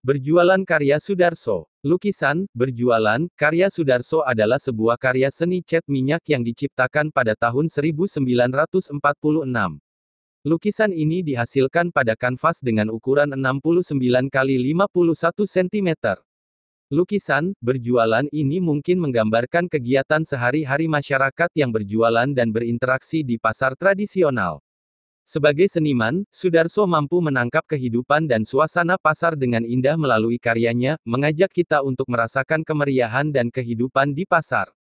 Berjualan karya Sudarso. Lukisan, berjualan, karya Sudarso adalah sebuah karya seni cat minyak yang diciptakan pada tahun 1946. Lukisan ini dihasilkan pada kanvas dengan ukuran 69 kali 51 cm. Lukisan, berjualan ini mungkin menggambarkan kegiatan sehari-hari masyarakat yang berjualan dan berinteraksi di pasar tradisional. Sebagai seniman, Sudarso mampu menangkap kehidupan dan suasana pasar dengan indah melalui karyanya, mengajak kita untuk merasakan kemeriahan dan kehidupan di pasar.